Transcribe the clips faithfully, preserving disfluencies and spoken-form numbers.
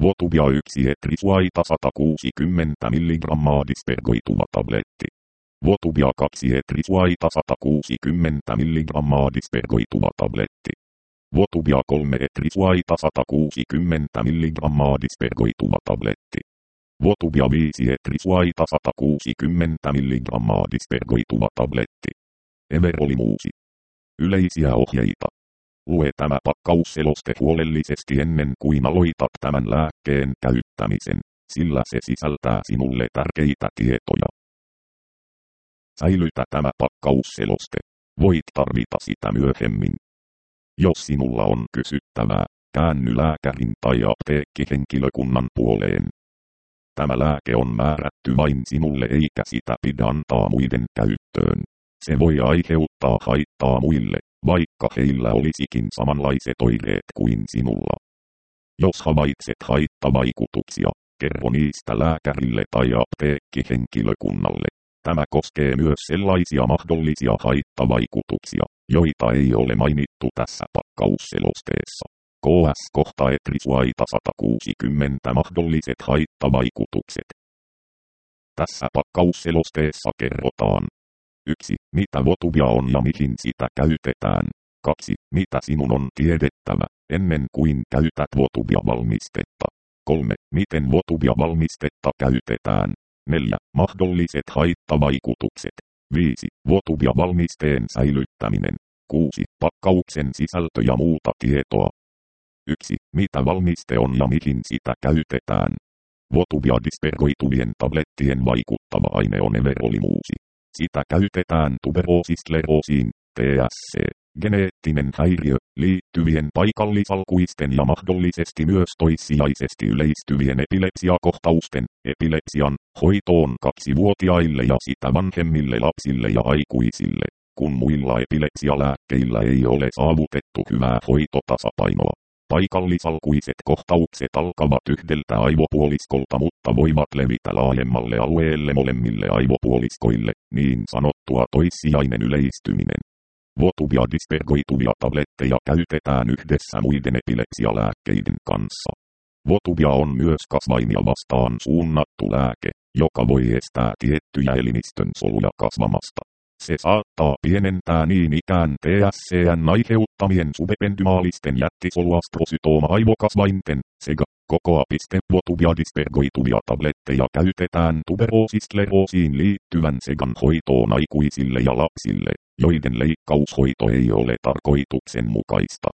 Votuvia yksi etrisuaita sata kuusikymmentä milligrammaa dispergoituva tabletti. Votuvia kaksi etrisuaita sata kuusikymmentä milligrammaa dispergoituva tabletti. Votuvia kolme etrisuaita sata kuusikymmentä milligrammaa dispergoituva tabletti. Votuvia viisi etrisuaita sata kuusikymmentä milligrammaa dispergoituva tabletti. Everolimuusi. Yleisiä ohjeita. Lue tämä pakkausseloste huolellisesti ennen kuin aloitat tämän lääkkeen käyttämisen, sillä se sisältää sinulle tärkeitä tietoja. Säilytä tämä pakkausseloste. Voit tarvita sitä myöhemmin. Jos sinulla on kysyttävää, käänny lääkärin tai apteekkihenkilökunnan puoleen. Tämä lääke on määrätty vain sinulle eikä sitä pidä antaa muiden käyttöön. Se voi aiheuttaa haittaa muille, vaikka heillä olisikin samanlaiset oireet kuin sinulla. Jos havaitset haittavaikutuksia, kerro niistä lääkärille tai apteekkihenkilökunnalle. Tämä koskee myös sellaisia mahdollisia haittavaikutuksia, joita ei ole mainittu tässä pakkausselosteessa. K S kohta etrisuaita sata kuusikymmentä mahdolliset haittavaikutukset. Tässä pakkausselosteessa kerrotaan. yksi. Mitä Votuvia on ja mihin sitä käytetään. kaksi. Mitä sinun on tiedettävä, ennen kuin käytät Votuvia-valmistetta. kolme. Miten Votuvia-valmistetta käytetään. neljä. Mahdolliset haittavaikutukset. viisi. Votuvia-valmisteen säilyttäminen. kuusi. Pakkauksen sisältö ja muuta tietoa. yksi. Mitä valmiste on ja mihin sitä käytetään. Votuvia dispergoituvien tablettien vaikuttava aine on everolimuusi. Sitä käytetään tuberoosiskleroosiin, T S C, geneettinen häiriö, liittyvien paikallisalkuisten ja mahdollisesti myös toissijaisesti yleistyvien epilepsiakohtausten, epilepsian, hoitoon kaksivuotiaille ja sitä vanhemmille lapsille ja aikuisille, kun muilla epilepsialääkkeillä ei ole saavutettu hyvää hoitotasapainoa. Paikallisalkuiset kohtaukset alkavat yhdeltä aivopuoliskolta, mutta voivat levitä laajemmalle alueelle molemmille aivopuoliskoille, niin sanottua toissijainen yleistyminen. Votuvia dispergoituvia tabletteja käytetään yhdessä muiden epilepsialääkkeiden kanssa. Votuvia on myös kasvaimia vastaan suunnattu lääke, joka voi estää tiettyjä elimistön soluja kasvamasta. Se saattaa pienentää niin ikään T S C:n aiheuttamien subependymaalisten jättisoluastrocytooma-aivokasvainten, sekä kokoapiste Votuvia dispergoituvia tabletteja käytetään tuberoosiskleroosiin liittyvän segan hoitoon aikuisille ja lapsille, joiden leikkaushoito ei ole tarkoituksenmukaista.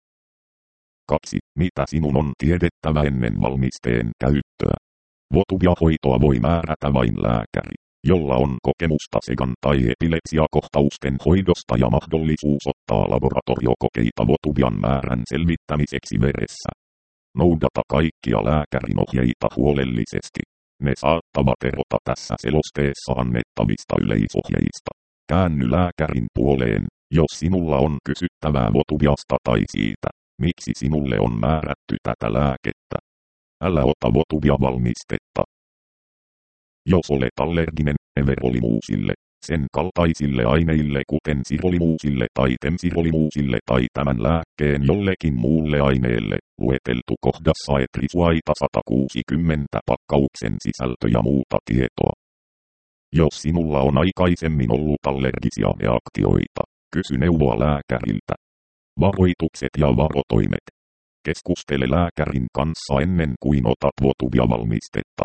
kaksi. Mitä sinun on tiedettävä ennen valmisteen käyttöä? Votuvia-hoitoa voi määrätä vain lääkäri, jolla on kokemusta segan tai epilepsiakohtausten hoidosta ja mahdollisuus ottaa laboratoriokokeita Votuvian määrän selvittämiseksi veressä. Noudata kaikkia lääkärin ohjeita huolellisesti. Ne saattavat erota tässä selosteessa annettavista yleisohjeista. Käänny lääkärin puoleen, jos sinulla on kysyttävää Votuviasta tai siitä, miksi sinulle on määrätty tätä lääkettä. Älä ota Votuvia-valmistetta. Jos olet allerginen everolimuusille, sen kaltaisille aineille kuten sirolimuusille tai temsirolimuusille tai tämän lääkkeen jollekin muulle aineelle, lueteltu kohdassa etrisuaita sata kuusikymmentä pakkauksen sisältö ja muuta tietoa. Jos sinulla on aikaisemmin ollut allergisia reaktioita, kysy neuvoa lääkäriltä. Varoitukset ja varotoimet. Keskustele lääkärin kanssa ennen kuin otat Votuvia-valmistetta.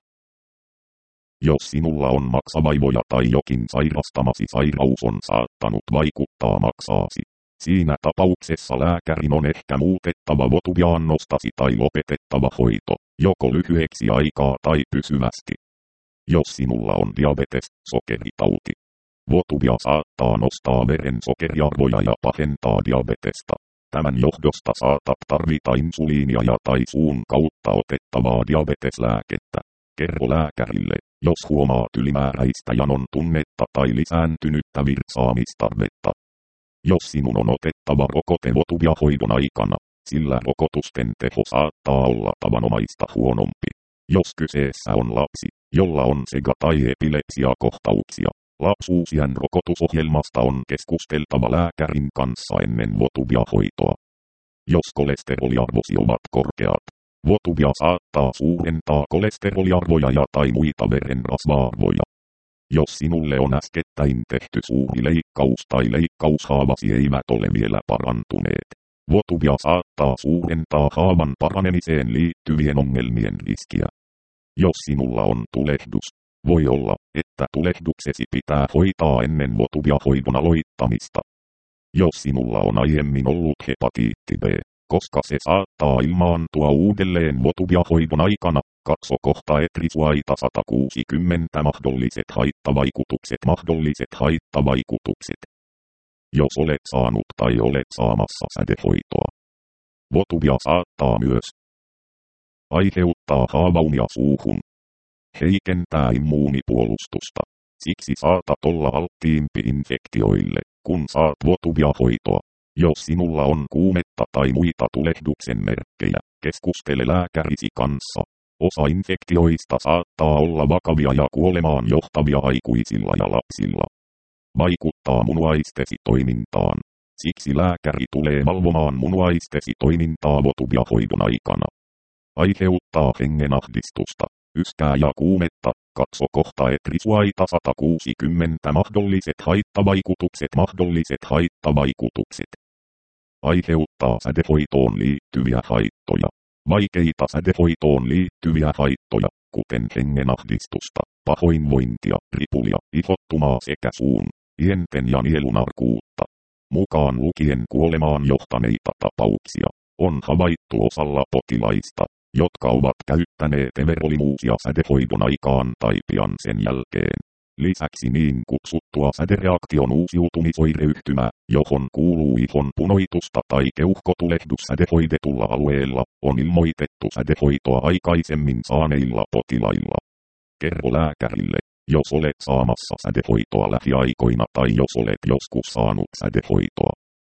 Jos sinulla on maksavaivoja tai jokin sairastamasi sairaus on saattanut vaikuttaa maksaasi, siinä tapauksessa lääkärin on ehkä muutettava Votuvia-annostasi tai lopetettava hoito, joko lyhyeksi aikaa tai pysyvästi. Jos sinulla on diabetes, sokeritauti, Votuvia saattaa nostaa veren sokeriarvoja ja pahentaa diabetesta. Tämän johdosta saatat tarvita insuliinia ja tai suun kautta otettavaa diabeteslääkettä. Kerro lääkärille, jos huomaat ylimääräistä janon tunnetta tai lisääntynyttä virtsaamistarvetta. Jos sinun on otettava rokote Votuvia-hoidon aikana, sillä rokotusten teho saattaa olla tavanomaista huonompi. Jos kyseessä on lapsi, jolla on sega- tai epilepsiakohtauksia, lapsuusiän rokotusohjelmasta on keskusteltava lääkärin kanssa ennen Votuvia-hoitoa. Jos kolesteroliarvosi ovat korkeat, Votuvia saattaa suurentaa kolesteroliarvoja ja tai muita verenrasva-arvoja. Jos sinulle on äskettäin tehty suuri leikkaus tai leikkaushaavasi eivät ole vielä parantuneet, votuvia saattaa suurentaa haavan paranemiseen liittyvien ongelmien riskiä. Jos sinulla on tulehdus, voi olla, että tulehduksesi pitää hoitaa ennen votuvia hoidon aloittamista. Jos sinulla on aiemmin ollut hepatiitti B, koska se saattaa ilmaantua uudelleen votuvia hoidon aikana, katso kohta etrisuaita sata kuusikymmentä mahdolliset haittavaikutukset mahdolliset haittavaikutukset. Jos olet saanut tai olet saamassa sädehoitoa. Votuvia saattaa myös aiheuttaa haavaunia suuhun. Heikentää immuunipuolustusta. Siksi saatat olla alttiimpi infektioille, kun saat votuvia hoitoa. Jos sinulla on kuumetta tai muita tulehduksen merkkejä, keskustele lääkärisi kanssa. Osa infektioista saattaa olla vakavia ja kuolemaan johtavia aikuisilla ja lapsilla. Vaikuttaa munuaistesi toimintaan. Siksi lääkäri tulee valvomaan munuaistesi toimintaa votuvia hoidon aikana. Aiheuttaa hengenahdistusta, yskää ja kuumetta. Katso kohta etrisuaita sata kuusikymmentä mahdolliset haittavaikutukset mahdolliset haittavaikutukset. Aiheuttaa sädehoitoon liittyviä haittoja. Vaikeita sädehoitoon liittyviä haittoja, kuten hengenahdistusta, pahoinvointia, ripulia, ihottumaa sekä suun, ienten ja nielunarkuutta. Mukaan lukien kuolemaan johtaneita tapauksia, on havaittu osalla potilaista, jotka ovat käyttäneet everolimuusia sädehoidon aikaan tai pian sen jälkeen. Lisäksi niin kutsuttua sädereaktion uusiutumisoireyhtymää, johon kuuluu ihon punoitusta tai keuhkotulehdus sädehoidetulla alueella, on ilmoitettu sädehoitoa aikaisemmin saaneilla potilailla. Kerro lääkärille, jos olet saamassa sädehoitoa lähiaikoina tai jos olet joskus saanut sädehoitoa.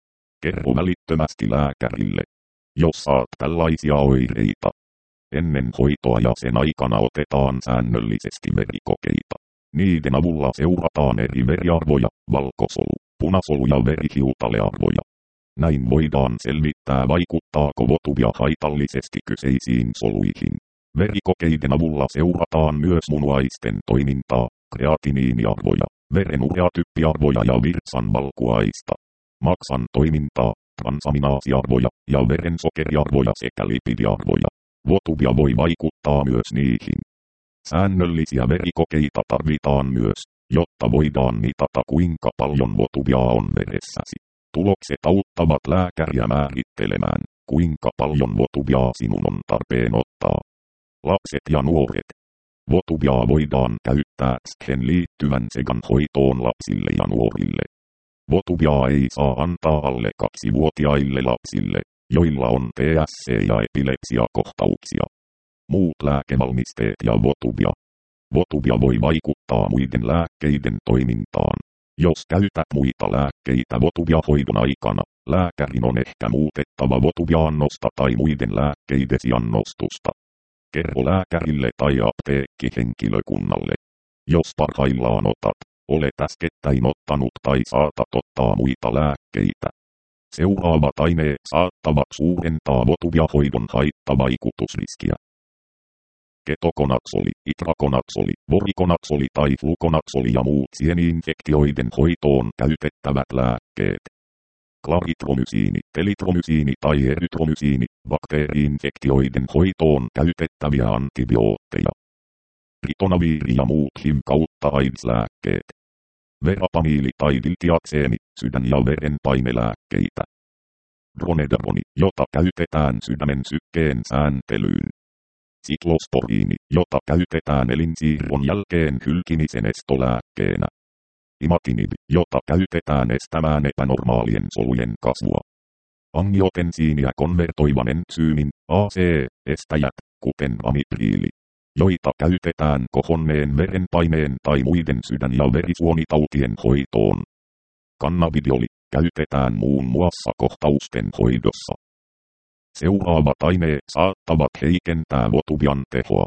Kerro välittömästi lääkärille, jos saat tällaisia oireita. Ennen hoitoa ja sen aikana otetaan säännöllisesti verikokeita. Niiden avulla seurataan eri veriarvoja, valkosolu, punasolu ja verihiutalearvoja. Näin voidaan selvittää vaikuttaako votuvia haitallisesti kyseisiin soluihin. Verikokeiden avulla seurataan myös munuaisten toimintaa, kreatiniiniarvoja, veren ureatyppiarvoja ja virtsan valkuaista, maksan toimintaa, transaminaasiarvoja ja verensokeriarvoja sekä lipidiarvoja. Votuvia voi vaikuttaa myös niihin. Säännöllisiä verikokeita tarvitaan myös, jotta voidaan mitata kuinka paljon votuvia on veressäsi. Tulokset auttavat lääkäriä määrittelemään, kuinka paljon votuvia sinun on tarpeen ottaa. Lapset ja nuoret. Votuvia voidaan käyttää siihen liittyvän segan hoitoon lapsille ja nuorille. Votuvia ei saa antaa alle kaksivuotiaille lapsille, joilla on T S C ja epilepsiakohtauksia. Muut lääkevalmisteet ja votuvia. Votuvia voi vaikuttaa muiden lääkkeiden toimintaan. Jos käytät muita lääkkeitä votuvia hoidon aikana, lääkärin on ehkä muutettava votuvia-annosta tai muiden lääkkeidesi annostusta. Kerro lääkärille tai apteekkihenkilökunnalle. Jos parhaillaan otat, olet äskettäin ottanut tai saatat ottaa muita lääkkeitä. Seuraavat aineet saattavat suurentaa votuvia hoidon haittavaikutusriskiä. Ketokonaksoli, itrakonaksoli, vorikonaksoli tai flukonaksoli ja muut sieni-infektioiden hoitoon käytettävät lääkkeet. Klaritromysiini, telitromysiini tai erytromysiini, bakteeri-infektioiden hoitoon käytettäviä antibiootteja. Ritonaviiri ja muut H I V kautta AIDS-lääkkeet. Verapamiili tai diltiakseemi, sydän- ja verenpainelääkkeitä. Dronedaroni, jota käytetään sydämen sykkeen sääntelyyn. Siklosporiini, jota käytetään elinsiirron jälkeen hylkimisen estolääkkeenä. Imatinib, jota käytetään estämään epänormaalien solujen kasvua. Angiotensiinia konvertoivan entsyymin, A C-estäjät, kuten amipriili, joita käytetään kohonneen verenpaineen tai muiden sydän- ja verisuonitautien hoitoon. Kannabidioli, käytetään muun muassa kohtausten hoidossa. Seuraavat aineet saattavat heikentää votuvian tehoa.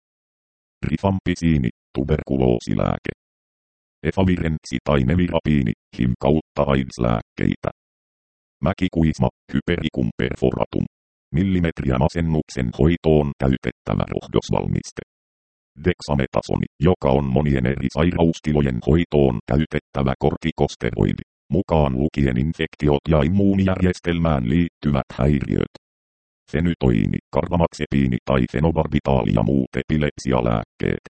Rifampisiini, tuberkuloosilääke. Efavirenssi tai nevirapiini, H I V kautta AIDS-lääkkeitä. Mäkikuisma, Hypericum perforatum. millimetriä masennuksen hoitoon käytettävä rohdosvalmiste. Dexametasoni, joka on monien eri sairaustilojen hoitoon käytettävä kortikosteroidi, mukaan lukien infektiot ja immuunijärjestelmään liittyvät häiriöt. Fenytoini, karbamazepiini tai fenobarbitaali ja muut epilepsialääkkeet.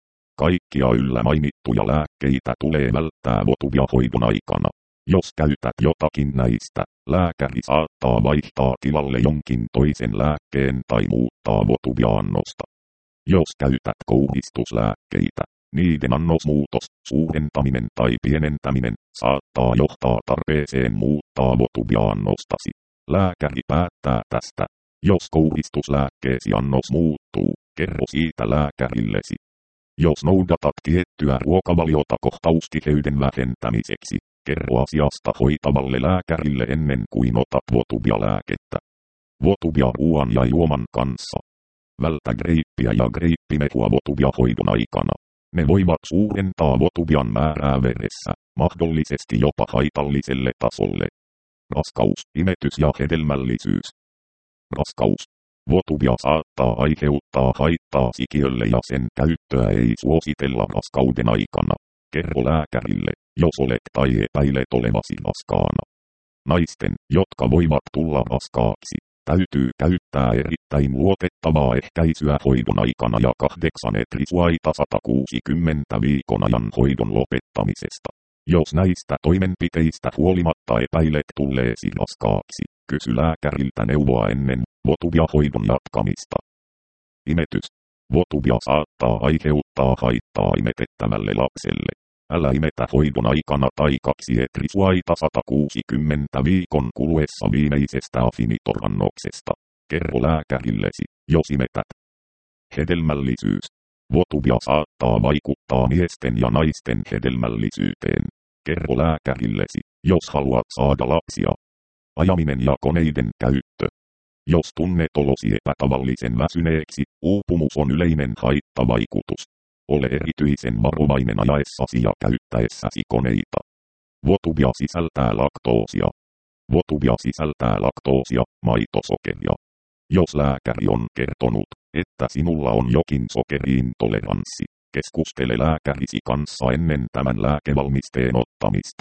Kaikkia yllä mainittuja lääkkeitä tulee välttää Votuvia-hoidon aikana. Jos käytät jotakin näistä, lääkäri saattaa vaihtaa tilalle jonkin toisen lääkkeen tai muuttaa Votuvia-annosta. Jos käytät kouhistuslääkkeitä, niiden annosmuutos, suurentaminen tai pienentäminen saattaa johtaa tarpeeseen muuttaa Votuvia-annostasi. Lääkäri päättää tästä. Jos kouhistuslääkkeesi annos muuttuu, kerro siitä lääkärillesi. Jos noudatat tiettyä ruokavaliota kohtaustiheyden vähentämiseksi, kerro asiasta hoitavalle lääkärille ennen kuin otat Votuvia-lääkettä. Votuvia-ruoan ja juoman kanssa. Vältä greippiä ja greippimehua Votuvia-hoidon aikana. Ne voivat suurentaa Votuvian määrää veressä, mahdollisesti jopa haitalliselle tasolle. Raskaus, imetys ja hedelmällisyys. Raskaus. Votuvia saattaa aiheuttaa haittaa sikiölle ja sen käyttöä ei suositella raskauden aikana. Kerro lääkärille, jos olet tai epäilet olevasi raskaana. Naisten, jotka voivat tulla raskaaksi, täytyy käyttää erittäin luotettavaa ehkäisyä hoidon aikana ja kahdeksan etrisuaita sata kuusikymmentä viikon ajan hoidon lopettamisesta. Jos näistä toimenpiteistä huolimatta epäilet tulleesi raskaaksi, kysy lääkäriltä neuvoa ennen Votuvia-hoidon jatkamista. Imetys. Votuvia saattaa aiheuttaa haittaa imetettävälle lapselle. Älä imetä hoidon aikana tai kaksi etrisuaita sata kuusikymmentä viikon kuluessa viimeisestä afinitor-annoksesta. Kerro lääkärillesi, jos imetät. Hedelmällisyys. Votuvia saattaa vaikuttaa miesten ja naisten hedelmällisyyteen. Kerro lääkärillesi, jos haluat saada lapsia. Ajaminen ja koneiden käyttö. Jos tunnet olosi epätavallisen väsyneeksi, uupumus on yleinen haittavaikutus. Ole erityisen varovainen ajaessasi ja käyttäessäsi koneita. Votuvia sisältää laktoosia. Votuvia sisältää laktoosia, maitosokeria. Jos lääkäri on kertonut, että sinulla on jokin sokeriin toleranssi, keskustele lääkärisi kanssa ennen tämän lääkevalmisteen ottamista.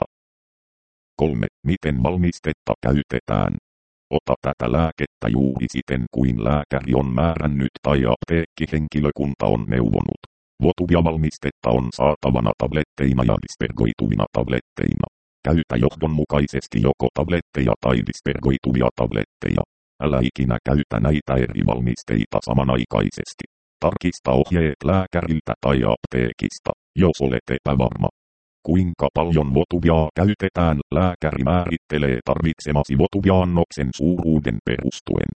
kolme. Miten valmistetta käytetään? Ota tätä lääkettä juuri siten kuin lääkäri on määrännyt tai apteekkihenkilökunta on neuvonut. Votuvia-valmistetta on saatavana tabletteina ja dispergoituvina tabletteina. Käytä johdonmukaisesti joko tabletteja tai dispergoituvia tabletteja. Älä ikinä käytä näitä eri valmisteita samanaikaisesti. Tarkista ohjeet lääkäriltä tai apteekista, jos olet epävarma. Kuinka paljon Votuviaa käytetään, lääkäri määrittelee tarvitsemasi Votuvia-annoksen suuruuden perustuen.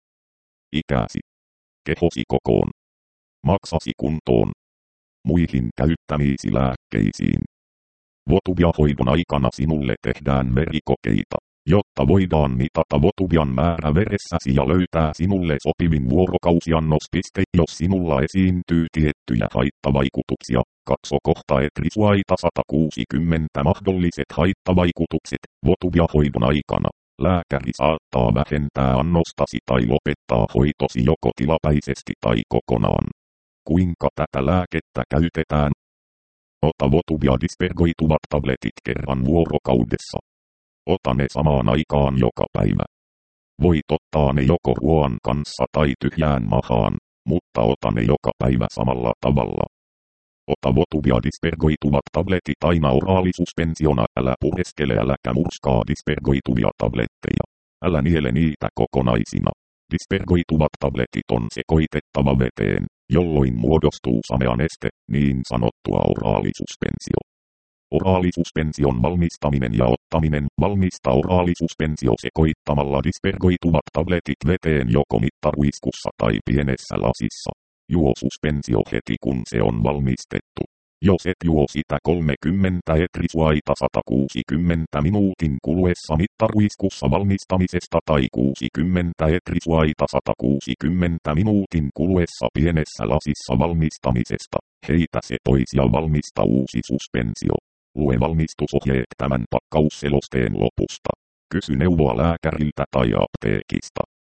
Ikäsi. Kehosi kokoon. Maksasi kuntoon. Muihin käyttämiisi lääkkeisiin. Votuvia-hoidon aikana sinulle tehdään verikokeita, jotta voidaan mitata Votuvian määrä veressäsi ja löytää sinulle sopivin vuorokausiannospiste, jos sinulla esiintyy tiettyjä haittavaikutuksia. Katso kohta etrisuaita sata kuusikymmentä mahdolliset haittavaikutukset Votuvia-hoidon aikana. Lääkäri saattaa vähentää annostasi tai lopettaa hoitosi joko tilapäisesti tai kokonaan. Kuinka tätä lääkettä käytetään? Ota Votuvia dispergoituvat tabletit kerran vuorokaudessa. Ota ne samaan aikaan joka päivä. Voit ottaa ne joko ruoan kanssa tai tyhjään mahaan, mutta ota ne joka päivä samalla tavalla. Ota Votuvia dispergoituvat tabletit aina oraalisuspensiona, älä pureskele äläkä murskaa dispergoituvia tabletteja. Älä niele niitä kokonaisina. Dispergoituvat tabletit on sekoitettava veteen, jolloin muodostuu samea neste, niin sanottua oraalisuspensio. Oraalisuspenssion valmistaminen ja ottaminen. Valmista oraalisuspensio sekoittamalla dispergoituvat tabletit veteen joko mittaruiskussa tai pienessä lasissa. Juo suspensio heti kun se on valmistettu. Jos et juo sitä kolmekymmentä etrisuaita sata kuusikymmentä minuutin kuluessa mittaruiskussa valmistamisesta tai kuusikymmentä etrisuaita sata kuusikymmentä minuutin kuluessa pienessä lasissa valmistamisesta, heitä se pois ja valmista uusi suspensio. Lue valmistusohjeet tämän pakkausselosteen lopusta. Kysy neuvoa lääkäriltä tai apteekista,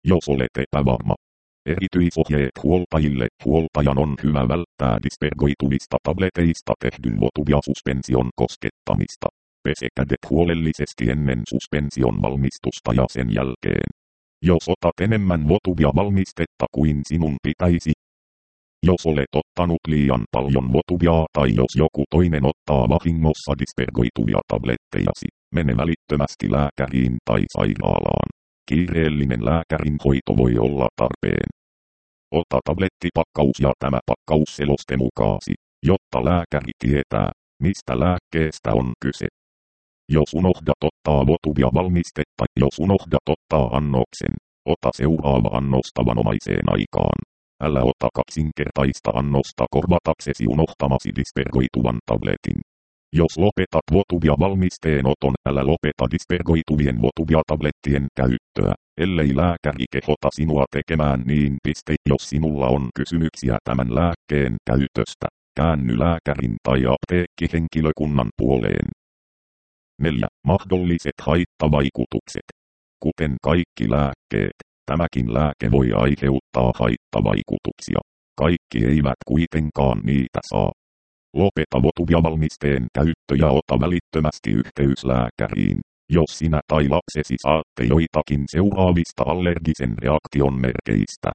Jos olet epävarma. Erityisohjeet huoltajille. Huoltajan on hyvä välttää dispergoituvista tableteista tehdyn Votuvia-suspension koskettamista. Pese kädet huolellisesti ennen suspension valmistusta ja sen jälkeen. Jos otat enemmän Votuvia-valmistetta kuin sinun pitäisi. Jos olet ottanut liian paljon Votuviaa tai jos joku toinen ottaa vahingossa dispergoituvia tablettejasi, mene välittömästi lääkäriin tai sairaalaan. Kiireellinen lääkärin hoito voi olla tarpeen. Ota tablettipakkaus ja tämä pakkausseloste mukaasi, jotta lääkäri tietää, mistä lääkkeestä on kyse. Jos unohdat ottaa Votuvia-valmistetta, jos unohdat ottaa annoksen, ota seuraava annos tavanomaiseen aikaan. Älä ota kaksinkertaista annosta korvataksesi unohtamasi dispergoituvan tabletin. Jos lopetat Votuvia-valmisteen oton, älä lopeta dispergoituvien Votuvia-tablettien käyttöä, ellei lääkäri kehota sinua tekemään niin. Piste. Jos sinulla on kysymyksiä tämän lääkkeen käytöstä, käänny lääkärin tai apteekkihenkilökunnan puoleen. neljä. Mahdolliset haittavaikutukset. Kuten kaikki lääkkeet, tämäkin lääke voi aiheuttaa haittavaikutuksia. Kaikki eivät kuitenkaan niitä saa. Lopeta Votuvia-valmisteen käyttö ja ota välittömästi yhteys lääkäriin, jos sinä tai lapsesi saatte joitakin seuraavista allergisen reaktion merkeistä.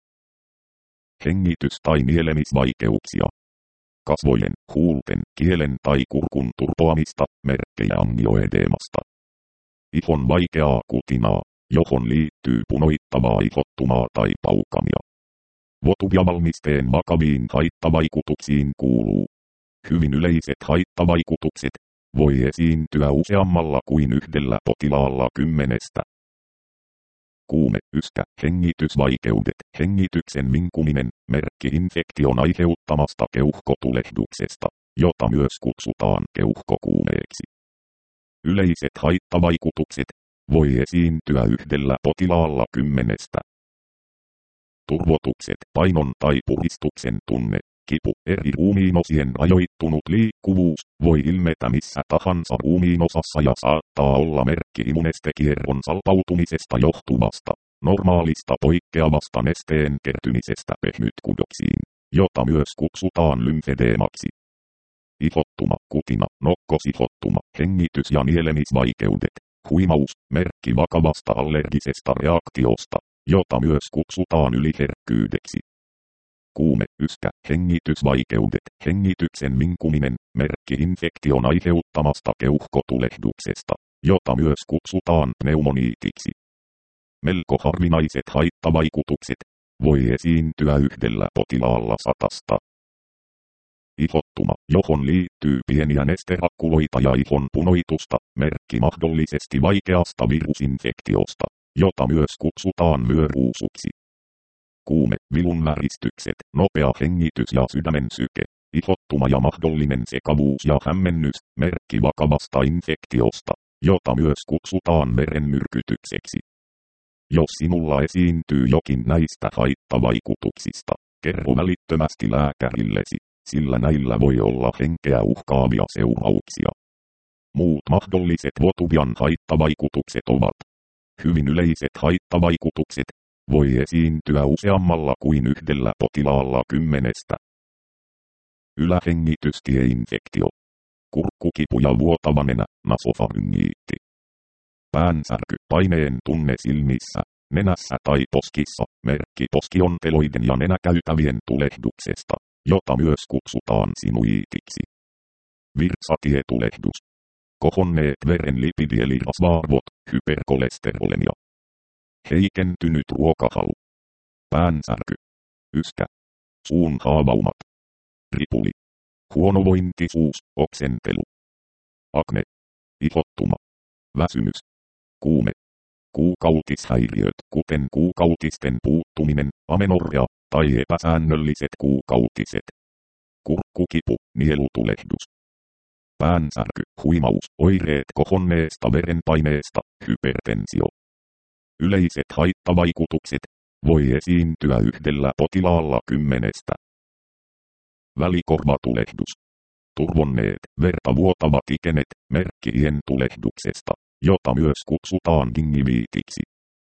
Hengitys- tai nielemisvaikeuksia. Kasvojen, huulten, kielen tai kurkun turpoamista, merkkejä angioedeemasta. Ihon vaikeaa kutinaa, johon liittyy punoittavaa ihottumaa tai paukamia. Votuvia-valmisteen vakaviin haittavaikutuksiin kuuluu. Hyvin yleiset haittavaikutukset voi esiintyä useammalla kuin yhdellä potilaalla kymmenestä. Kuume, yskä, hengitysvaikeudet, hengityksen vinkuminen, merkki infektion aiheuttamasta keuhkotulehduksesta, jota myös kutsutaan keuhkokuumeeksi. Yleiset haittavaikutukset voi esiintyä yhdellä potilaalla kymmenestä. Turvotukset, painon tai puristuksen tunne, kipu, eri ruumiinosien rajoittunut liikkuvuus, voi ilmetä missä tahansa ruumiinosassa ja saattaa olla merkki immunestekierron salpautumisesta johtuvasta, normaalista poikkeavasta nesteen kertymisestä pehmytkudoksiin, jota myös kutsutaan lymfedeemaksi. Ihottuma, kutina, nokkosihottuma, hengitys- ja nielemisvaikeudet, huimaus, merkki vakavasta allergisesta reaktiosta, jota myös kutsutaan yliherkkyydeksi. Kuume, yskä, hengitysvaikeudet, hengityksen vinkuminen, merkki infektion aiheuttamasta keuhkotulehduksesta, jota myös kutsutaan pneumoniitiksi. Melko harvinaiset haittavaikutukset voi esiintyä yhdellä potilaalla satasta. Ihottuma, johon liittyy pieniä nesterakkuloita ja ihon punoitusta, merkki mahdollisesti vaikeasta virusinfektiosta, jota myös kutsutaan vyöruusuksi. Kuume, vilunväristykset, nopea hengitys ja sydämen syke, ihottuma ja mahdollinen sekavuus ja hämmennys, merkki vakavasta infektiosta, jota myös kutsutaan verenmyrkytykseksi. Jos sinulla esiintyy jokin näistä haittavaikutuksista, kerro välittömästi lääkärillesi, sillä näillä voi olla henkeä uhkaavia seurauksia. Muut mahdolliset Votuvian haittavaikutukset ovat. Hyvin yleiset haittavaikutukset voi esiintyä useammalla kuin yhdellä potilaalla kymmenestä. Ylähengitystieinfektio. Kurkkukipu ja vuotava nenä, nasofaryngiitti. Päänsärky, paineen tunne silmissä, nenässä tai poskissa, merkki poskionteloiden ja nenäkäytävien tulehduksesta, jota myös kutsutaan sinuiitiksi. Virtsatietulehdus. Kohonneet veren lipidielirasva-arvot, hyperkolesterolemia. Heikentynyt ruokahalu. Päänsärky. Yskä. Suun haavaumat. Ripuli. Huonovointisuus, oksentelu. Akne. Ihottuma. Väsymys. Kuume. Kuukautishäiriöt, kuten kuukautisten puuttuminen, amenorrea tai epäsäännölliset kuukautiset. Kurkkukipu, nielutulehdus. Päänsärky, huimaus, oireet kohonneesta verenpaineesta, hypertensio. Yleiset haittavaikutukset voi esiintyä yhdellä potilaalla kymmenestä. Välikorvatulehdus. Turvonneet, verta vuotavat ikenet, merkki iän tulehduksesta, jota myös kutsutaan gingiviitiksi.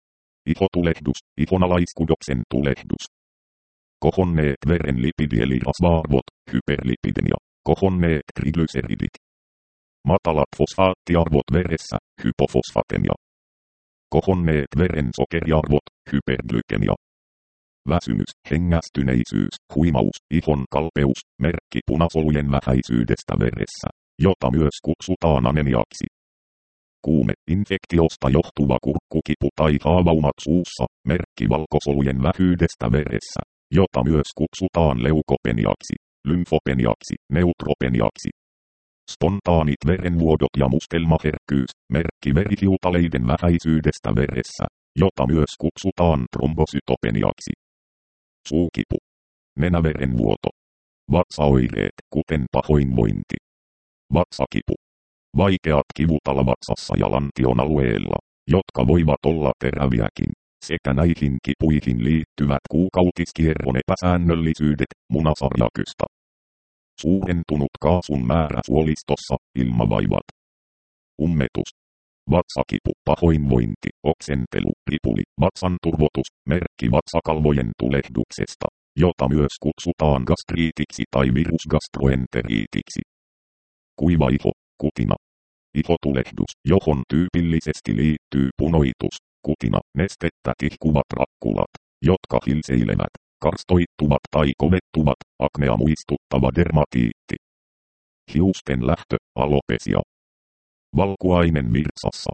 Ihotulehdus, ihonalaiskudoksen tulehdus. Kohonneet veren lipidi eli rasva-arvot, hyperlipidemia. Kohonneet triglyceridit. Matalat fosfaattiarvot veressä, hypofosfatemia. Kohonneet veren sokeriarvot, hyperglykemia. Väsymys, hengästyneisyys, huimaus, ihon kalpeus, merkki punasolujen vähäisyydestä veressä, jota myös kutsutaan anemiaksi. Kuume, infektiosta johtuva kurkkukipu tai haavaumat suussa, merkki valkosolujen vähyydestä veressä, jota myös kutsutaan leukopeniaksi, lymfopeniaksi, neutropeniaksi. Spontaanit verenvuodot ja mustelmaherkkyys, merkki verihiutaleiden vähäisyydestä veressä, jota myös kutsutaan trombosytopeniaksi. Suukipu. Nenäverenvuoto. Vatsaoireet, kuten pahoinvointi. Vatsakipu. Vaikeat kivut alavatsassa ja lantion alueella, jotka voivat olla teräviäkin, sekä näihin kipuihin liittyvät kuukautiskierron epäsäännöllisyydet, munasarjakysta. Suurentunut kaasun määrä suolistossa, ilmavaivat. Ummetus. Vatsakipu, pahoinvointi, oksentelu, ripuli, vatsan turvotus, merkki vatsakalvojen tulehduksesta, jota myös kutsutaan gastriitiksi tai virusgastroenteriitiksi. Kuiva iho, kutina. Ihotulehdus, johon tyypillisesti liittyy punoitus, kutina, nestettä tihkuvat rakkulat, jotka hilseilevät, karstoittuvat tai kovettuvat, aknea muistuttava dermatiitti. Hiusten lähtö, alopesia. Valkuainen virtsassa.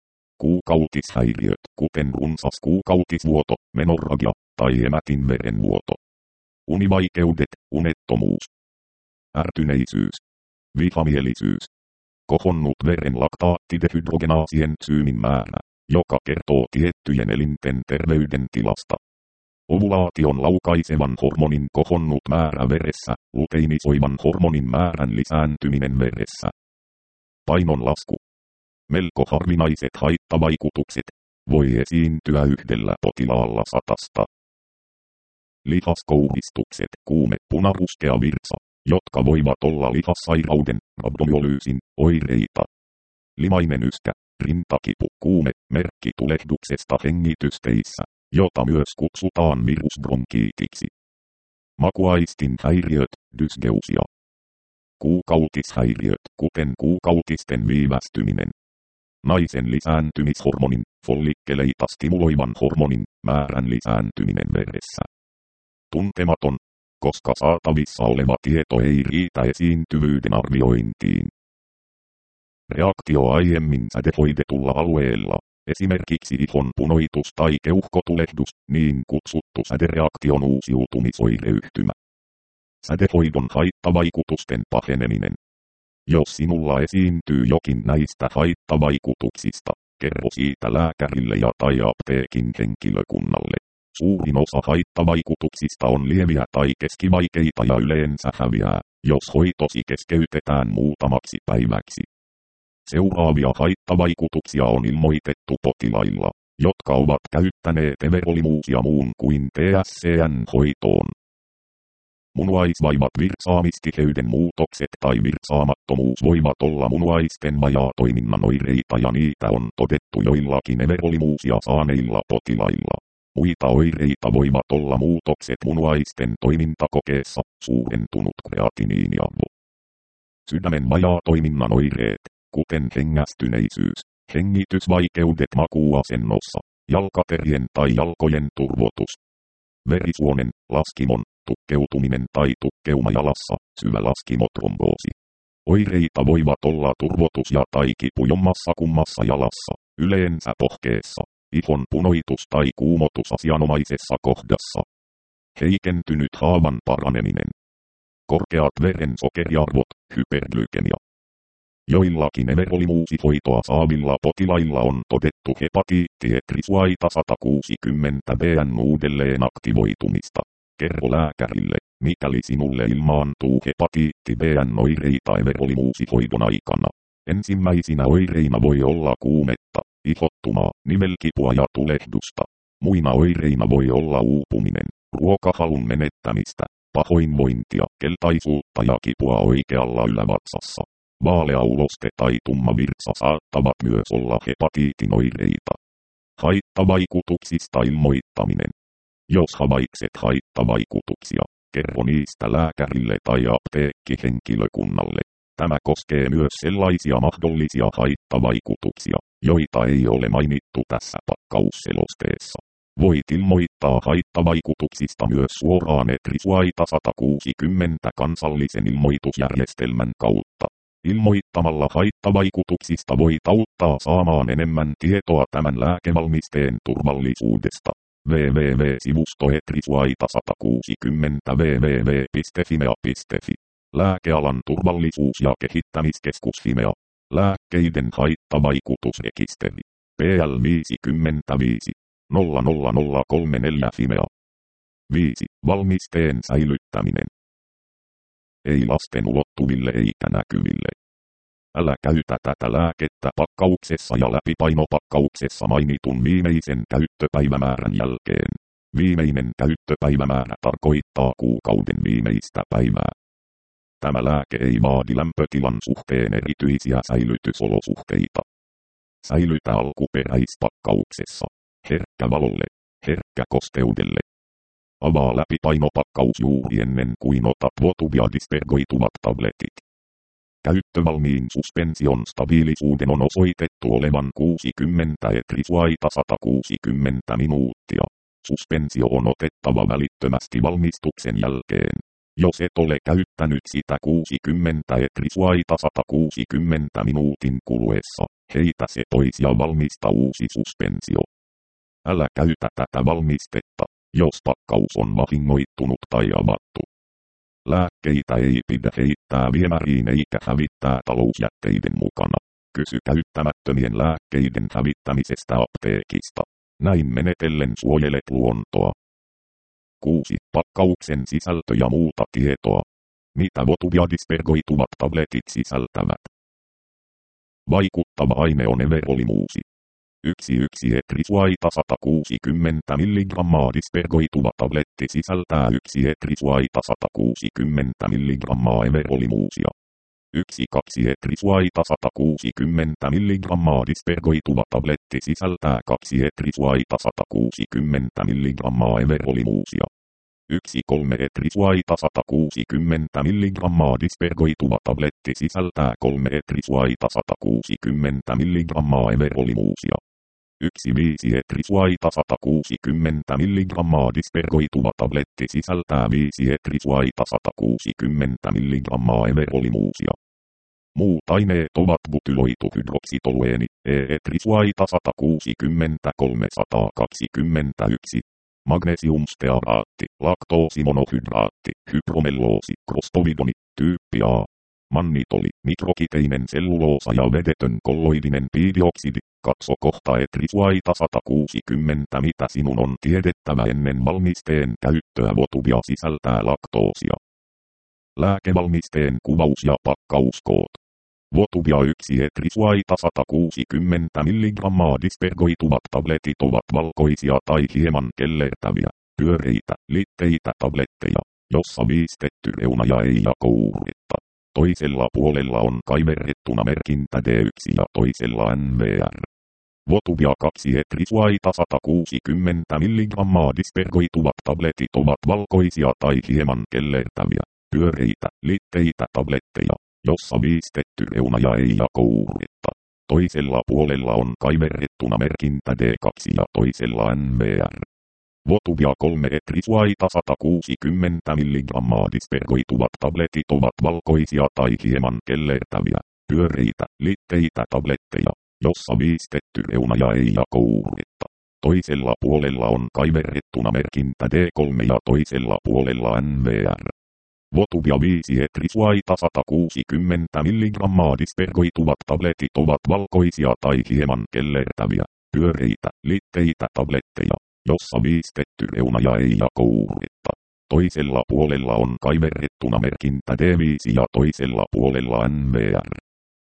Kuukautishäiriöt, kuten runsas kuukautisvuoto, menorragia tai emätin verenvuoto. Univaikeudet, unettomuus. Ärtyneisyys. Vihamielisyys. Kohonnut veren laktaattidehydrogenaasien syynin määrä, joka kertoo tiettyjen elinten terveydentilasta. Ovulaation laukaisevan hormonin kohonnut määrä veressä, luteinisoivan hormonin määrän lisääntyminen veressä. Painon lasku. Melko harvinaiset haittavaikutukset, voi esiintyä yhdellä potilaalla satasta. Lihaskouhistukset, kuume, punaruskea virtsa, jotka voivat olla lihassairauden, rabdomyolyysin, oireita. Limainen yskä, rintakipu, kuume, merkki tulehduksesta hengitysteissä, jota myös kutsutaan virusbronkiitiksi. Makuaistin häiriöt, dysgeusia. Kuukautishäiriöt, kuten kuukautisten viivästyminen. Naisen lisääntymishormonin, follikkeleita stimuloivan hormonin, määrän lisääntyminen veressä. Tuntematon, koska saatavissa oleva tieto ei riitä esiintyvyyden arviointiin. Reaktio aiemmin sädehoidetulla alueella, esimerkiksi ihon punoitus tai keuhkotulehdus, niin kutsuttu sädereaktion uusiutumisoireyhtymä. Sädehoidon haittavaikutusten paheneminen. Jos sinulla esiintyy jokin näistä haittavaikutuksista, kerro siitä lääkärille ja tai apteekin henkilökunnalle. Suurin osa haittavaikutuksista on lieviä tai keskivaikeita ja yleensä häviää, jos hoitosi keskeytetään muutamaksi päiväksi. Seuraavia haittavaikutuksia on ilmoitettu potilailla, jotka ovat käyttäneet everolimuusia muun kuin T S C N-hoitoon. Munuaisvaivat, virtsaamistiheyden muutokset tai virtsaamattomuus voivat olla munuaisten vajaatoiminnan oireita ja niitä on todettu joillakin everolimuusia saaneilla potilailla. Muita oireita voivat olla muutokset munuaisten toimintakokeessa, suurentunut kreatiniiniarvo. Sydämen vajaatoiminnan oireet, kuten hengästyneisyys, hengitysvaikeudet makuuasennossa, jalkaterien tai jalkojen turvotus. Verisuonen, laskimon, tukkeutuminen tai tukkeuma jalassa, syvä laskimotromboosi. Oireita voivat olla turvotus ja tai kipu jommassa kummassa jalassa, yleensä pohkeessa, ihon punoitus tai kuumotus asianomaisessa kohdassa. Heikentynyt haavan paraneminen. Korkeat verensokeriarvot, hyperglykemia. Joillakin everolimuusihoitoa saavilla potilailla on todettu hepatiitti etrisuaita sata kuusikymmentä B N uudelleen aktivoitumista. Kerro lääkärille, mikäli sinulle ilmaantuu hepatiitti B N-oireita everolimuusihoidon aikana. Ensimmäisinä oireina voi olla kuumetta, ihottumaa, nivelkipua ja tulehdusta. Muina oireina voi olla uupuminen, ruokahalun menettämistä, pahoinvointia, keltaisuutta ja kipua oikealla ylävatsassa. Vaalea uloste tai tumma virtsa saattavat myös olla hepatiitin oireita. Haittavaikutuksista ilmoittaminen. Jos havaitset haittavaikutuksia, kerro niistä lääkärille tai apteekkihenkilökunnalle. Tämä koskee myös sellaisia mahdollisia haittavaikutuksia, joita ei ole mainittu tässä pakkausselosteessa. Voit ilmoittaa haittavaikutuksista myös suoraan ECRIS-WAITA sata kuusikymmentä kansallisen ilmoitusjärjestelmän kautta. Ilmoittamalla haittavaikutuksista voit auttaa saamaan enemmän tietoa tämän lääkevalmisteen turvallisuudesta. www.sivusto ECRIS-WAITA sata kuusikymmentä www piste fimea piste fi. Lääkealan turvallisuus- ja kehittämiskeskus Fimea. Lääkkeiden haittavaikutusrekisteri. P L viisikymmentäviisi nolla nolla nolla kolme neljä Fimea. viisi. Valmisteen säilyttäminen. Ei lasten ulottuville eikä näkyville. Älä käytä tätä lääkettä pakkauksessa ja läpipainopakkauksessa mainitun viimeisen käyttöpäivämäärän jälkeen. Viimeinen käyttöpäivämäärä tarkoittaa kuukauden viimeistä päivää. Tämä lääke ei vaadi lämpötilan suhteen erityisiä säilytysolosuhteita. Säilytä alkuperäispakkauksessa. Herkkä valolle. Herkkä kosteudelle. Avaa läpipainopakkaus juuri ennen kuin otat votut ja dispergoituvat tabletit. Käyttövalmiin suspension stabiilisuuden on osoitettu olevan kuusikymmentä ECRIS-WAITA sata kuusikymmentä minuuttia. Suspensio on otettava välittömästi valmistuksen jälkeen. Jos et ole käyttänyt sitä kuusikymmentä ECRIS-WAITA sata kuusikymmentä minuutin kuluessa, heitä se pois ja valmista uusi suspensio. Älä käytä tätä valmistetta, jos pakkaus on vahingoittunut tai avattu. Lääkkeitä ei pidä heittää viemäriin eikä hävittää talousjätteiden mukana. Kysy käyttämättömien lääkkeiden hävittämisestä apteekista. Näin menetellen suojelet luontoa. kuusi. Pakkauksen sisältö ja muuta tietoa. Mitä votut ja dispergoituvat tabletit sisältävät? Vaikuttava aine on everolimuusi. yksi yksi ECRIS-WAITA sata kuusikymmentä milligrammaa dispergoituva tabletti sisältää yksi ECRIS-WAITA sata kuusikymmentä milligrammaa everolimuusia. yksi kaksi ECRIS-WAITA sata kuusikymmentä milligrammaa dispergoituva tabletti sisältää kaksi ECRIS-WAITA sata kuusikymmentä milligrammaa everolimuusia. yksi kolme ECRIS-WAITA sata kuusikymmentä milligrammaa dispergoituva tabletti sisältää kolme ECRIS-WAITA sata kuusikymmentä milligrammaa everolimuusia. yksi viisi ECRIS-WAITA sata kuusikymmentä milligrammaa dispergoituva tabletti sisältää viisi ECRIS-WAITA sata kuusikymmentä milligrammaa everolimuusia. Muut aineet ovat butyloitu hydroksitolueeni, ECRIS-WAITA sata kuusikymmentä kolmesataakaksikymmentäyksi. Magnesiumstearaatti, laktoosimonohydraatti, hypromelloosi, krostovidoni, tyyppi A. Mannitoli, mikrokiteinen selluloosa ja vedetön kolloidinen piidioksidi. Katso kohta ECRIS-WAITA sata kuusikymmentä mitä sinun on tiedettävä ennen valmisteen käyttöä. Votuvia sisältää laktoosia. Lääkevalmisteen kuvaus ja pakkauskoot. Votuvia yksi ECRIS-WAITA sata kuusikymmentä milligrammaa dispergoituvat tabletit ovat valkoisia tai hieman kellertäviä, pyöreitä, litteitä tabletteja, jossa viistetty reuna ja ei jakouuretta. Toisella puolella on kaiverrettuna merkintä D yksi ja toisella N V R. Votuvia kaksi ECRIS-WAITA sata kuusikymmentä milligrammaa dispergoituvat tabletit ovat valkoisia tai hieman kellertäviä, pyöreitä, litteitä tabletteja, jossa viistetty reuna ja ei jakouuretta. Toisella puolella on kaiverrettuna merkintä D kaksi ja toisella N V R. Votuvia kolme ECRIS-WAITA sata kuusikymmentä milligrammaa dispergoituvat tabletit ovat valkoisia tai hieman kellertäviä, pyöreitä, litteitä tabletteja, jossa viistetty reuna ja ei jakouuretta. Toisella puolella on kaiverrettuna merkintä D kolme ja toisella puolella N V R. Votuvia viisi ECRIS-WAITA sata kuusikymmentä milligrammaa dispergoituvat tabletit ovat valkoisia tai hieman kellertäviä, pyöreitä, litteitä tabletteja, jossa viistetty reuna ja ei jakouuretta. Toisella puolella on kaiverrettuna merkintä D viisi ja toisella puolella N V R.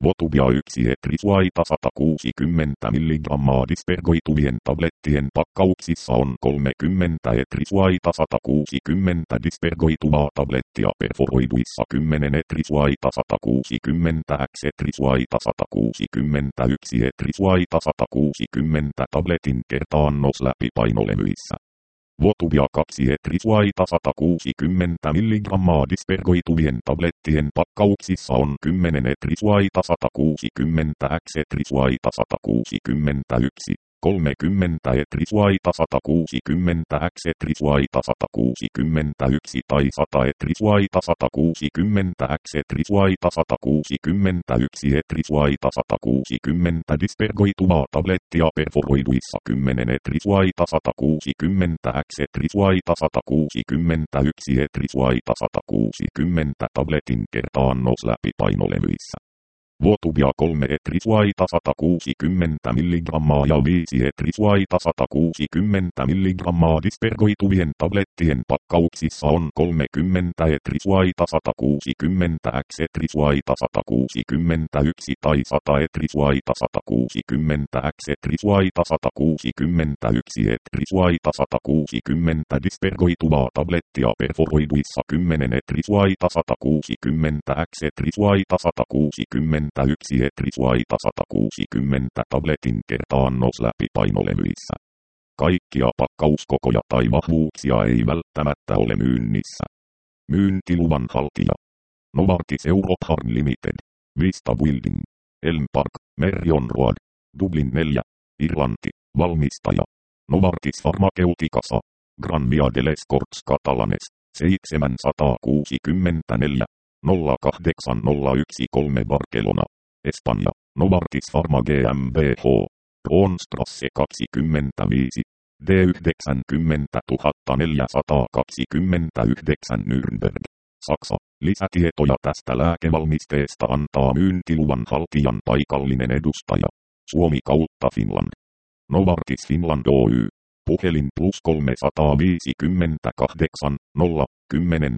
Votuvia yksi etrisuaita sata kuusikymmentä milligrammaa dispergoituvien tablettien pakkauksissa on kolmekymmentä etrisuaita sata kuusikymmentä dispergoituvaa tablettia perforoiduissa kymmenen etrisuaita sata kuusikymmentä x etrisuaita sata kuusikymmentäyksi etrisuaita sata kuusikymmentä tabletin kertaannos läpipainolevyissä. Votuvia kaksi etrisuaita sata kuusikymmentä milligrammaa dispergoituvien tablettien pakkauksissa on kymmenen etrisuaita sata kuusikymmentä x etrisuaita sata kuusikymmentäyksi, kolmekymmentä etrisuaita sata kuusikymmentä x etrisuaita sata kuusikymmentäyksi tai sata etrisuaita sata kuusikymmentä x etrisuaita sata kuusikymmentäyksi etrisuaita sata kuusikymmentä dispergoituvaa tablettia perforoiduissa kymmenen etrisuaita sata kuusikymmentä x etrisuaita sata kuusikymmentäyksi etrisuaita sata kuusikymmentä tabletin kertaannos läpipainolevyissä. Votuvia kolme etrisuaita sata kuusikymmentä milligrammaa ja viisi etrisuaita sata kuusikymmentä milligrammaa dispergoituvien tablettien pakkauksissa on kolmekymmentä etrisuaita sata kuusikymmentä x etrisuaita sata kuusikymmentäyksi tai sata etrisuaita sata kuusikymmentä x etrisuaita sata kuusikymmentäyksi etrisuaita sata kuusikymmentä dispergoituvaa tablettia perforoiduissa kymmenen etrisuaita sata kuusikymmentä x etrisuaita sata kuusikymmentä yksi etrisuaita sata kuusikymmentä tabletin kertaannos läpipainolevyissä. Kaikkia pakkauskokoja tai vahvuuksia ei välttämättä ole myynnissä. Myyntiluvan haltija: Novartis Europe Limited, Vista Building, Elm Park, Merrion Road, Dublin neljä, Irlanti. Valmistaja: Novartis Pharmaceuticals, Gran Via de les Corts Catalanes, seitsemänsataakuusikymmentäneljä, nolla kahdeksan nolla yksi kolme Barcelona, Espanja. Novartis Pharma GmbH, Kronstrasse kaksikymmentäviisi, D yhdeksänkymmentätuhatta neljäsataakaksikymmentäyhdeksän Nürnberg, Saksa. Lisätietoja tästä lääkevalmisteesta antaa myyntiluvan haltijan paikallinen edustaja. Suomi kautta Finland. Novartis Finland Oy. Puhelin plus kolmesataaviisikymmentäkahdeksan, nolla, kymmenen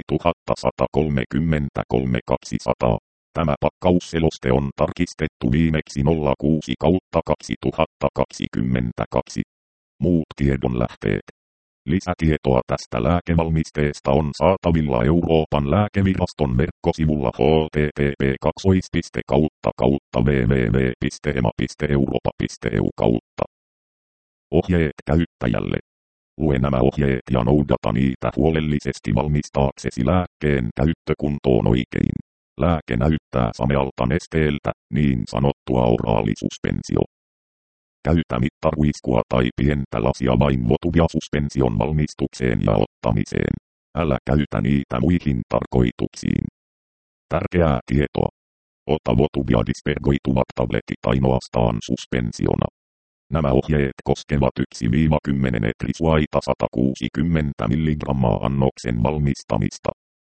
kuusituhattasatakolmekymmentäkolme kaksisataa. Tämä pakkausseloste on tarkistettu viimeksi nolla kuusi kautta kaksituhattakaksikymmentäkaksi. Muut tiedonlähteet. Lisätietoa tästä lääkevalmisteesta on saatavilla Euroopan lääkeviraston verkkosivulla h t t p kautta kautta w w w piste e m a piste europa piste e u kautta. Ohjeet käyttäjälle. Lue nämä ohjeet ja noudata niitä huolellisesti valmistaaksesi lääkkeen käyttökuntoon oikein. Lääke näyttää samealta nesteeltä, niin sanottua oraalisuspensio. Käytä mittaruiskua tai pientä lasia vain Votuvia suspension valmistukseen ja ottamiseen. Älä käytä niitä muihin tarkoituksiin. Tärkeää tietoa. Ota Votuvia dispergoituvat tabletit ainoastaan suspensiona. Nämä ohjeet koskevat yksi kymmenen etrisuaita sata kuusikymmentä milligrammaa annoksen valmistamista.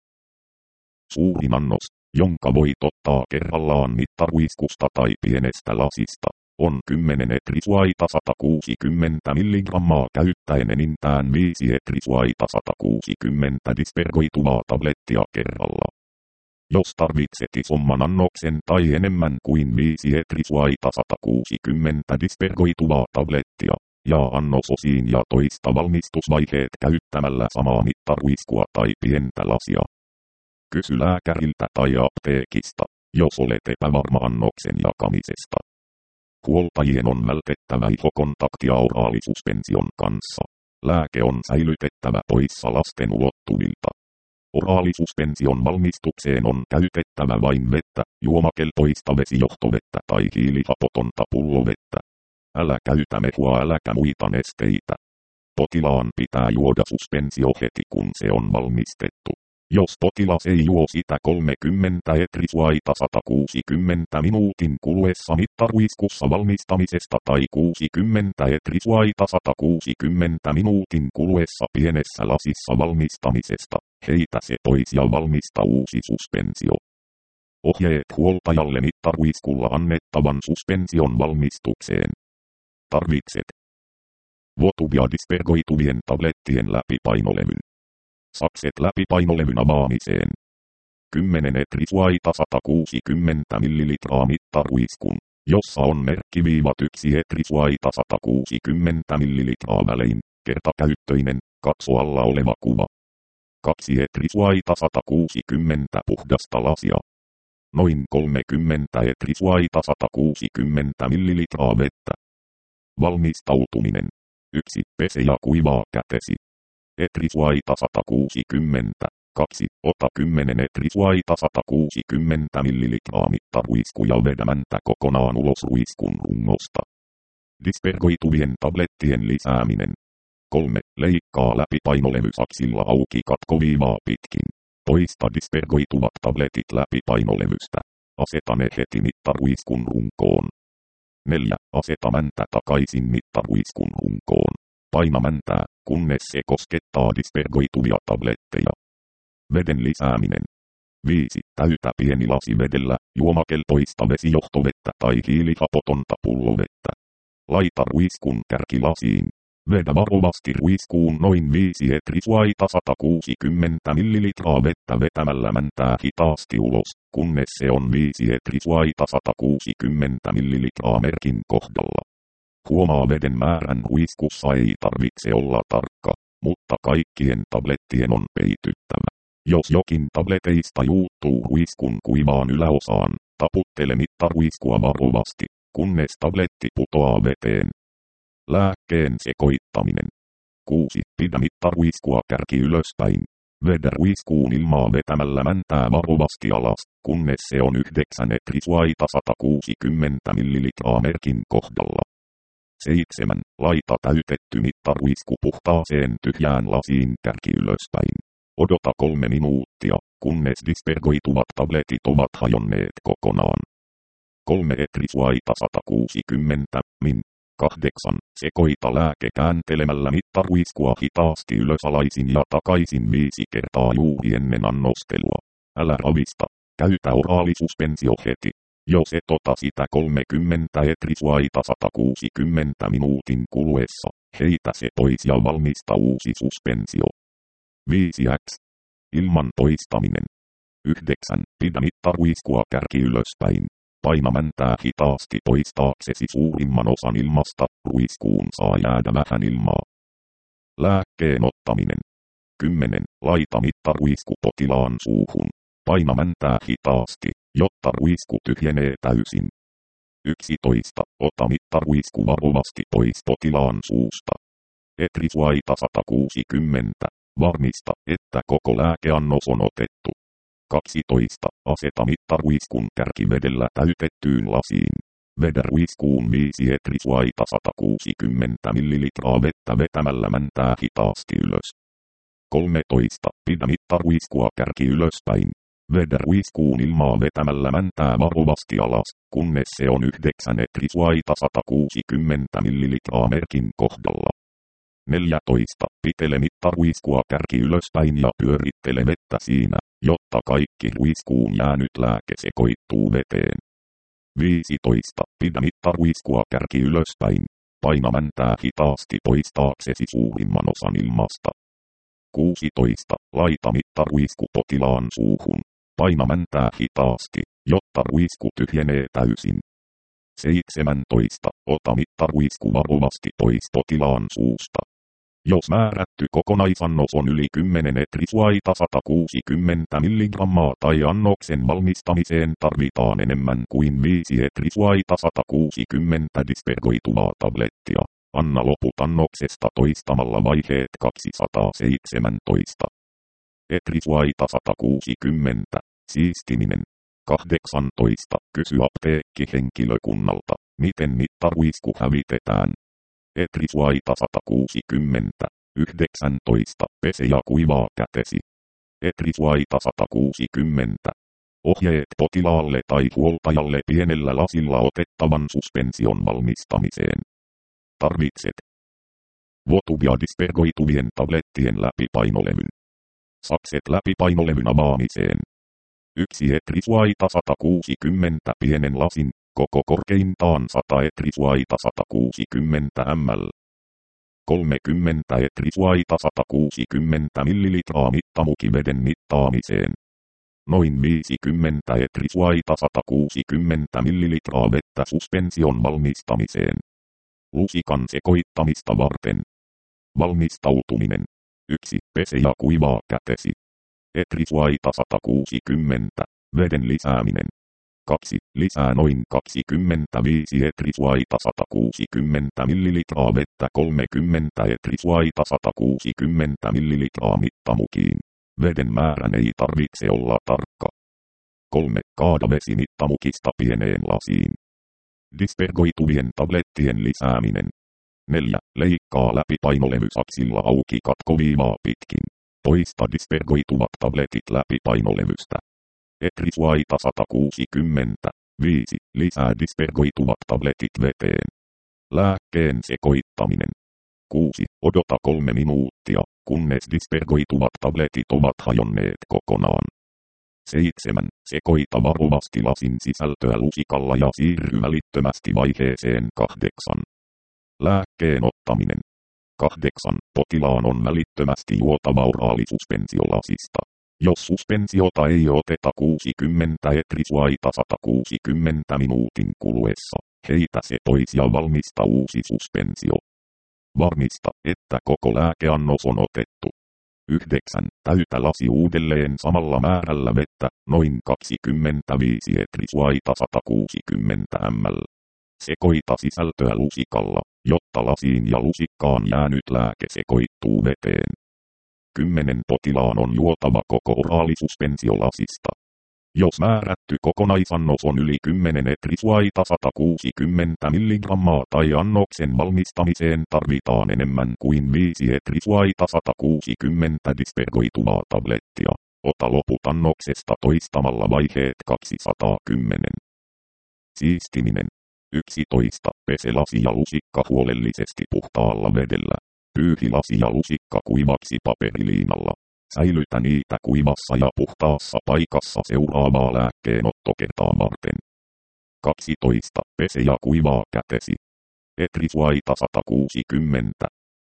Suurin annos, jonka voit ottaa kerrallaan mittaruiskusta tai pienestä lasista, on kymmenen etrisuaita sata kuusikymmentä milligrammaa käyttäen enintään viisi etrisuaita sata kuusikymmentä dispergoituvaa tablettia kerralla. Jos tarvitset isomman annoksen tai enemmän kuin viisi etrisuaita sata kuusikymmentä dispergoituvaa tablettia, jaa annos osiin ja toista valmistusvaiheet käyttämällä samaa mittaruiskua tai pientä lasia. Kysy lääkäriltä tai apteekista, jos olet epävarma annoksen jakamisesta. Huoltajien on vältettävä ihokontaktia oraalisuspenssion kanssa. Lääke on säilytettävä poissa lasten ulottuvilta. Oraalisuspenssion valmistukseen on käytettävä vain vettä, juomakelpoista vesijohtovettä tai hiilihapotonta pullovettä. Älä käytä mehua äläkä muita nesteitä. Potilaan pitää juoda suspensio heti kun se on valmistettu. Jos potilas ei juo sitä kolmekymmentä etrisuaita sata kuusikymmentä minuutin kuluessa mittaruiskussa valmistamisesta tai kuusikymmentä etrisuaita sata kuusikymmentä minuutin kuluessa pienessä lasissa valmistamisesta, heitä se pois ja valmista uusi suspensio. Ohjeet huoltajalle mittaruiskulla annettavan suspension valmistukseen. Tarvitset Votuvia dispergoituvien tablettien läpipainolevyn. Sakset läpipainolevyn avaamiseen. kymmenen etrisuaita sata kuusikymmentä millilitraa mittaruiskun, jossa on merkkiviivat yksi etrisuaita sata kuusikymmentä millilitraa välein, kertakäyttöinen, katso alla oleva kuva. kaksi etrisuaita sata kuusikymmentä puhdasta lasia. Noin kolmekymmentä etrisuaita sata kuusikymmentä millilitraa vettä. Valmistautuminen. yksi. Pese ja kuivaa kätesi. Etrisuaita sata kuusikymmentä. kaksi. Ota kymmenen etrisuaita sata kuusikymmentä millilitraa mittaruisku ja vedä mäntä kokonaan ulos ruiskun rungosta. Dispergoituvien tablettien lisääminen. kolme. Leikkaa läpi painolevysaksilla auki katkoviivaa pitkin. Poista dispergoituvat tabletit läpi painolevystä. Aseta ne heti mittaruiskun runkoon. neljä. Aseta mäntä takaisin mittaruiskun runkoon. Paina mäntää, kunnes se koskettaa dispergoituvia tabletteja. Veden lisääminen. viisi. Täytä pieni lasi vedellä, juomakelpoista vesijohtovettä tai hiilihapotonta pullovettä. Laita ruiskun kärki lasiin. Vedä varovasti ruiskuun noin viisi etrisuaita sata kuusikymmentä millilitraa vettä vetämällä mäntää hitaasti ulos, kunnes se on viisi etrisuaita sata kuusikymmentä millilitraa merkin kohdalla. Huomaa veden määrän ruiskussa ei tarvitse olla tarkka, mutta kaikkien tablettien on peityttävä. Jos jokin tableteista juuttuu ruiskun kuivaan yläosaan, taputtele mittaruiskua varovasti, kunnes tabletti putoaa veteen. Lääkkeen sekoittaminen. kuusi. Pidä mittaruiskua kärki ylöspäin. Vedä ruiskuun ilmaa vetämällä mäntää varovasti alas, kunnes se on yhdeksän etrisuaita sata kuusikymmentä millilitraa merkin kohdalla. seitsemän. Laita täytetty mittaruisku puhtaaseen tyhjään lasiin kärki ylöspäin. Odota kolme minuuttia, kunnes dispergoituvat tabletit ovat hajonneet kokonaan. kolme etrisuaita sata kuusikymmentä min. kahdeksan. Sekoita lääke kääntelemällä mittaruiskua hitaasti ylösalaisin ja takaisin viisi kertaa juuri ennen annostelua. Älä ravista. Käytä oraalisuspensio heti. Jos et ota sitä kolmekymmentä etrisuaita sata kuusikymmentä minuutin kuluessa, heitä se pois ja valmista uusi suspensio. viisi x. Ilman toistaminen. yhdeksän. Pidä mittaruiskua kärki ylöspäin. Paina mäntää hitaasti poistaaksesi suurimman osan ilmasta, ruiskuun saa jäädä vähän ilmaa. Lääkkeen ottaminen. kymmenen. Laita mittaruisku potilaan suuhun. Paina mäntää hitaasti, jotta ruisku tyhjenee täysin. yksitoista. Ota mittaruisku varovasti pois potilaan suusta. Etrisuaita sata kuusikymmentä. Varmista, että koko lääkeannos on otettu. kaksitoista. Aseta mittaruiskun kärki vedellä täytettyyn lasiin. Vedä ruiskuun viisi etrisuaita sata kuusikymmentä millilitraa vettä vetämällä mäntää hitaasti ylös. kolmetoista. Pidä mittaruiskua kärki ylöspäin. Vedä ruiskuun ilmaa vetämällä mäntää varovasti alas, kunnes se on yhdeksän etrisuaita sata kuusikymmentä millilitraa merkin kohdalla. neljätoista. Pitele mittaruiskua kärki ylöspäin ja pyörittele vettä siinä, jotta kaikki ruiskuun jäänyt lääke sekoittuu veteen. viisitoista. Pidä mittaruiskua kärki ylöspäin. Paina mäntää hitaasti poistaaksesi suurimman osan ilmasta. kuusitoista. Laita mittaruisku potilaan suuhun. Paina mäntää hitaasti, jotta ruisku tyhjenee täysin. seitsemäntoista. Ota mittaruisku varovasti pois potilaan suusta. Jos määrätty kokonaisannos on yli kymmenen etrisuaita sata kuusikymmentä milligrammaa tai annoksen valmistamiseen tarvitaan enemmän kuin viisi etrisuaita sata kuusikymmentä dispergoituvaa tablettia, anna loput annoksesta toistamalla vaiheet kaksisataaseitsemäntoista. Etrisuaita sata kuusikymmentä. Siistiminen. kahdeksantoista. Kysy apteekkihenkilökunnalta, miten mittaruisku hävitetään. Etrisuaita sata kuusikymmentä. yhdeksäntoista. Pese ja kuivaa kätesi. Etrisuaita sata kuusikymmentä. Ohjeet potilaalle tai huoltajalle pienellä lasilla otettavan suspension valmistamiseen. Tarvitset Votuvia dispergoituvien tablettien läpipainolevyn. Sakset läpipainolevyn avaamiseen. Yksi etrisuaita sata kuusikymmentä pienen lasin, koko korkeintaan sata etrisuaita sata kuusikymmentä millilitraa. kolmekymmentä etrisuaita sata kuusikymmentä millilitraa mittamukiveden mittaamiseen. Noin viisikymmentä etrisuaita sata kuusikymmentä millilitraa vettä suspension valmistamiseen. Lusikan sekoittamista varten. Valmistautuminen. yksi. Pese ja kuivaa kätesi. Etrisuaita sata kuusikymmentä. Veden lisääminen. kaksi. Lisää noin kaksikymmentäviisi etrisuaita sata kuusikymmentä millilitraa vettä kolmekymmentä etrisuaita sata kuusikymmentä millilitraa mittamukiin. Veden määrän ei tarvitse olla tarkka. kolme. Kaada vesi mittamukista pieneen lasiin. Dispergoituvien tablettien lisääminen. neljä. Leikkaa läpi painolevysaksilla auki katkoviivaa pitkin. Toista dispergoituvat tabletit läpi painolevystä. Etrisuaita sata kuusikymmentä. viisi. Lisää dispergoituvat tabletit veteen. Lääkkeen sekoittaminen. kuusi. Odota kolme minuuttia, kunnes dispergoituvat tabletit ovat hajonneet kokonaan. seitsemän. Sekoita varovasti lasin sisältöä lusikalla ja siirry välittömästi vaiheeseen kahdeksan. Lääkkeen ottaminen. kahdeksan. Potilaan on välittömästi juotava oraalisuspensiolasista. Jos suspensiota ei oteta kuusikymmentä etrisuaita sata kuusikymmentä minuutin kuluessa, heitä se pois ja valmista uusi suspensio. Varmista, että koko lääkeannos on otettu. yhdeksän. Täytä lasi uudelleen samalla määrällä vettä, noin kaksikymmentäviisi etrisuaita sata kuusikymmentä millilitraa. Sekoita sisältöä lusikalla, jotta lasiin ja lusikkaan jäänyt lääke sekoittuu veteen. kymmenen. Potilaan on juotava koko oraalisuspensiolasista. Jos määrätty kokonaisannos on yli kymmenen etrisuaita sata kuusikymmentä milligrammaa tai annoksen valmistamiseen tarvitaan enemmän kuin viisi etrisuaita sata kuusikymmentä dispergoituvaa tablettia. Ota loput annoksesta toistamalla vaiheet kaksisataakymmenen. Siistiminen. yksitoista. Pese lasi ja lusikka huolellisesti puhtaalla vedellä. Pyyhi lasi ja lusikka kuivaksi paperiliinalla. Säilytä niitä kuivassa ja puhtaassa paikassa seuraavaa lääkkeenottokertaa varten. kaksitoista. Pese ja kuivaa kätesi. Etrisuaita sata kuusikymmentä.